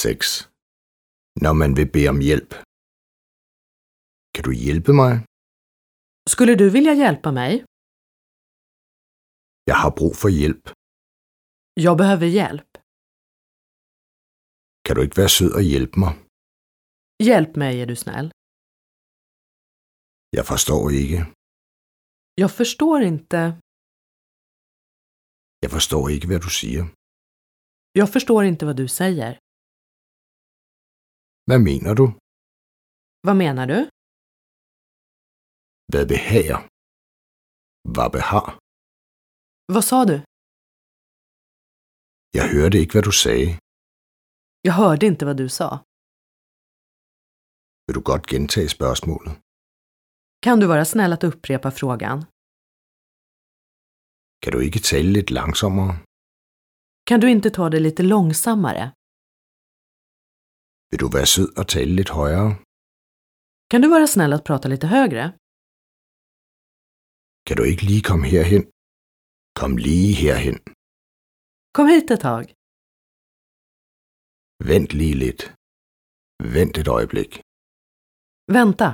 6. Når man vil bede om hjælp. Kan du hjælpe mig? Skulle du vilja hjälpa mig? Jeg har brug for hjælp. Jag behöver hjälp. Kan du ikke være sød og hjælpe mig? Hjälp mig, är du snäll. Jeg forstår ikke. Jag förstår inte. Jeg forstår ikke, hvad du siger. Jag förstår inte vad du säger. Hvad mener du? Vad menar du? Hvad behager? Hvad behag? Vad sa du? Jeg hørte ikke, hvad du sagde. Jag hörde inte vad du sa. Vil du godt gentage spørgsmålet? Kan du vara snäll att upprepa frågan? Kan du ikke tale lidt langsommere? Kan du inte ta det lite långsammare? Vil du være sød og tale lidt højere? Kan du vara snäll att prata lite högre? Kan du ikke lige komme herhen? Kom lige herhen. Kom hit ett tag. Vent lige lidt. Vent et øjeblik. Vänta.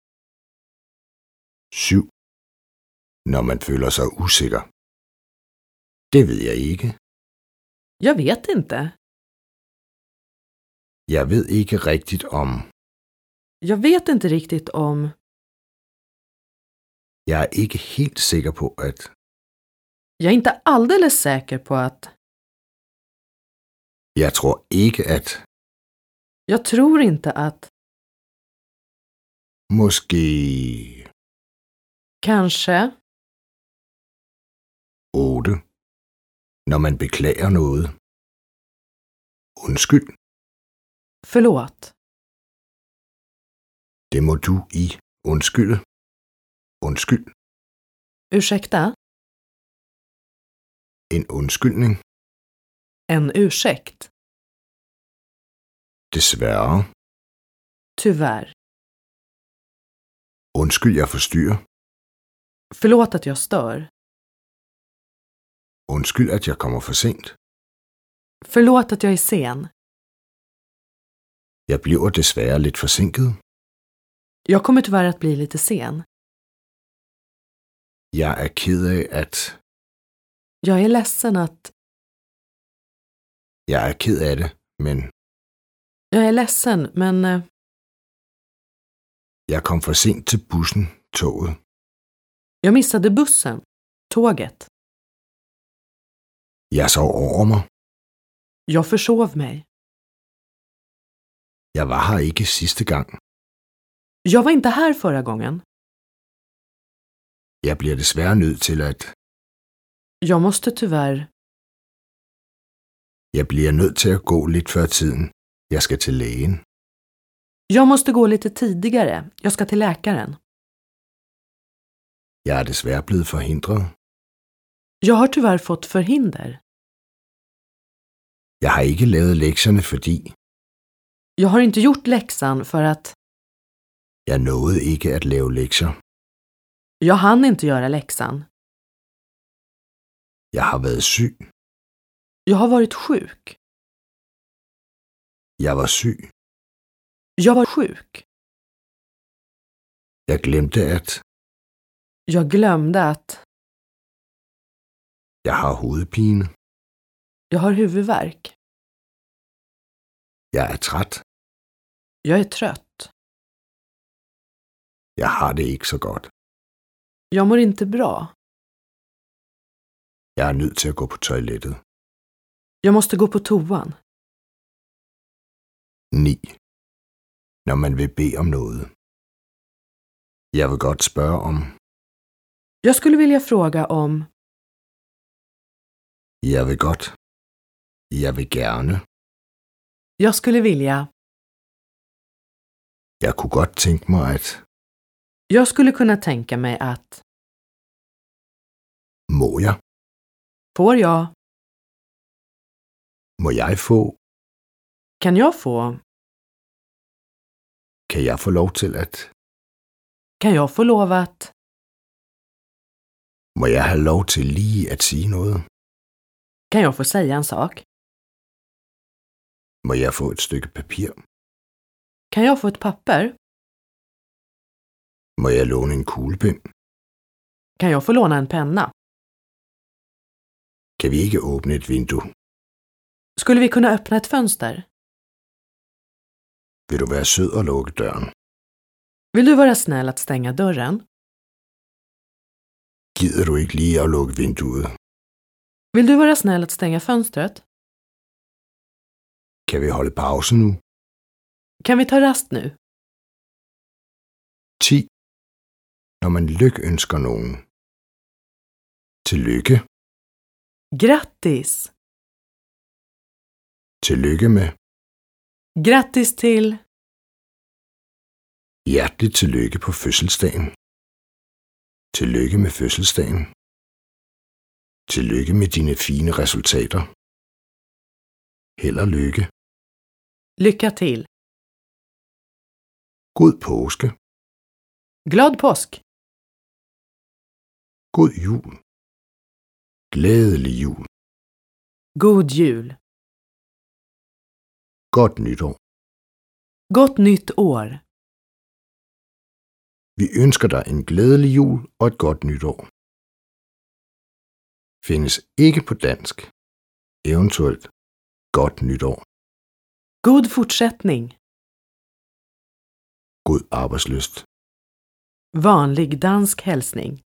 7. Når man føler sig usikker. Det ved jeg ikke. Jag vet inte. Jeg ved ikke rigtigt om. Jag vet inte riktigt om. Jeg er ikke helt sikker på, at. Jag är inte alldeles säker på att. Jeg tror ikke, at. Jag tror inte att. Måske. Kanske. 8. Når man beklager noget. Undskyld. Förlåt. Det må du i undskylde. Undskyld. Ursäkta? En undskyldning. En ursäkt. Desværre. Tyvärr. Undskyld, jeg forstyrrer. Förlåt att jag stör. Undskyld, at jeg kommer for sent. Förlåt att jag är sen. Jeg bliver desværre lidt forsinket. Jag kommer tyvärr att bli lite sen. Jeg er ked af, at. Jag är ledsen att. Jeg er ked af det, men. Jag är ledsen, men. Jeg kom for sent til bussen, toget. Jag missade bussen. Tåget. Jeg sov over mig. Jag försov mig. Jeg var her ikke sidste gang. Jag var inte här förra gången. Jeg bliver desværre nødt til at. Jag måste tyvärr. Jeg bliver nødt til at gå lidt før tiden. Jeg skal til lægen. Jag måste gå lite tidigare. Jag ska till läkaren. Jeg er desværre blevet forhindret. Jag har tyvärr fått förhinder. Jeg har ikke lavet lektierne, fordi. Jag har inte gjort läxan för att. Jeg nåede ikke at lave lektier. Jag hann inte göra läxan. Jeg har været syg. Jag har varit sjuk. Jeg var syg. Jag var sjuk. Jeg glemte at. Jag glömde att. Jeg har hovedpine. Jag har huvudvärk. Jeg er træt. Jag är trött. Jeg har det ikke så godt. Jag mår inte bra. Jeg er nødt til at gå på toilettet. Jag måste gå på toan. 9. Når man vil bede om noget. Jeg vil godt spørge om. Jag skulle vilja fråga om. Jeg vil godt. Jeg vil gerne. Jag skulle vilja. Jeg kunne godt tænke mig at. Jag skulle kunna tänka mig att. Må jeg? Får jag? Må jeg få? Kan jag få? Kan jeg få lov til at. Kan jag få lov att. Må jeg have lov til lige at sige noget? Kan jag få säga en sak? Må jeg få et stykke papir? Kan jag få ett papper? Må jeg låne en kuglepen? Kan jag få låna en penna? Kan vi ikke åbne et vindue? Skulle vi kunna öppna ett fönster? Vil du være sød og lukke døren? Vill du vara snäll att stänga dörren? Gider du ikke lige at lukke vinduet? Vill du vara snäll att stänga fönstret? Kan vi holde pause nu? Kan vi ta rast nu? 10. Når man lykønsker nogen. Tillykke. Grattis! Tillykke med. Grattis till! Hjerteligt tillykke på fødselsdagen. Tillykke med fødselsdagen. Tillykke med dine fine resultater. Held og lykke. Lycka till! God påske. Glad påsk! God jul. Glædelig jul. God jul! Godt nytår. Gott nytt år! Vi ønsker dig en glædelig jul og et godt nytår. Findes ikke på dansk. Eventuelt godt nytår. God fortsättning! God arbejdslyst. Vanlig dansk hälsning.